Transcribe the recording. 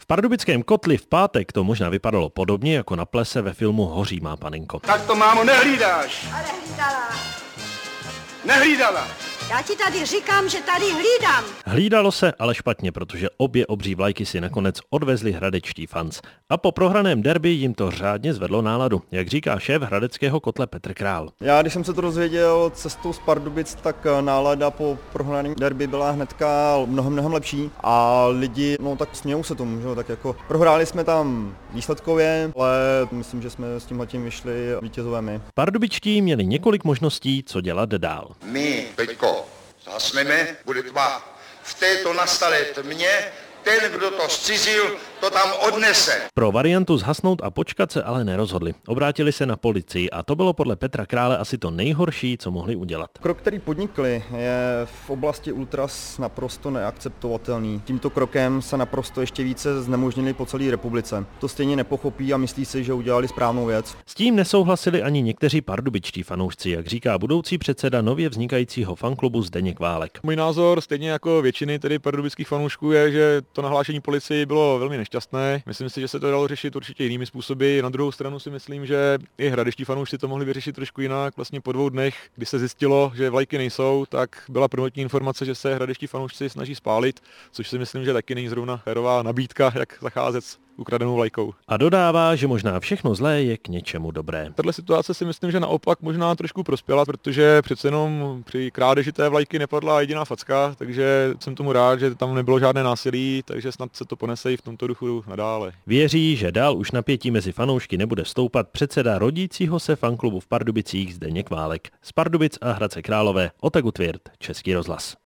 V pardubickém Kotli v pátek to možná vypadalo podobně jako na plese ve filmu Hoří má panenko. Tak to, mámo, nehlídáš. Ale hlídala. Nehlídala. Já ti tady říkám, že tady hlídám. Hlídalo se, ale špatně, protože obě obří vlajky si nakonec odvezli hradečtí fans. A po prohraném derby jim to řádně zvedlo náladu, jak říká šéf hradeckého Kotle Petr Král. Já, když jsem se to dozvěděl cestou z Pardubic, tak nálada po prohraném derby byla hnedka mnohem lepší a lidi, tak smějou se tomu, že? Tak jako prohráli jsme tam výsledkově, ale myslím, že jsme s tímhletím vyšli vítězové my. Pardubičtí měli několik možností, co dělat dál. My teďko zhasneme, bude tma. V této nastalé tmě ten, kdo to zcizil, to tam odnese. Pro variantu zhasnout a počkat se ale nerozhodli. Obrátili se na policii a to bylo podle Petra Krále asi to nejhorší, co mohli udělat. Krok, který podnikli, je v oblasti ultras naprosto neakceptovatelný. Tímto krokem se naprosto ještě více znemožnili po celé republice. To stejně nepochopí a myslí si, že udělali správnou věc. S tím nesouhlasili ani někteří pardubičtí fanoušci, jak říká budoucí předseda nově vznikajícího fanklubu Zdeněk Válek. Můj názor, stejně jako většiny tedy pardubických fanoušků, je, že to nahlášení policii bylo velmi nešťastné. Myslím si, že se to dalo řešit určitě jinými způsoby. Na druhou stranu si myslím, že i hradeští fanoušci to mohli vyřešit trošku jinak. Vlastně po 2 dnech, kdy se zjistilo, že vlajky nejsou, tak byla prvotní informace, že se hradeští fanoušci snaží spálit, což si myslím, že taky není zrovna férová nabídka, jak zacházet s ukradenou vlajkou. A dodává, že možná všechno zlé je k něčemu dobré. Tato situace si myslím, že naopak možná trošku prospěla, protože přece jenom při krádeži té vlajky nepadla jediná facka, takže jsem tomu rád, že tam nebylo žádné násilí, takže snad se to ponese i v tomto duchu nadále. Věří, že dál už napětí mezi fanoušky nebude stoupat předseda rodícího se fanklubu v Pardubicích Zdeněk Válek. Z Pardubic a Hradce Králové, Otaku Tvirt, Český rozhlas.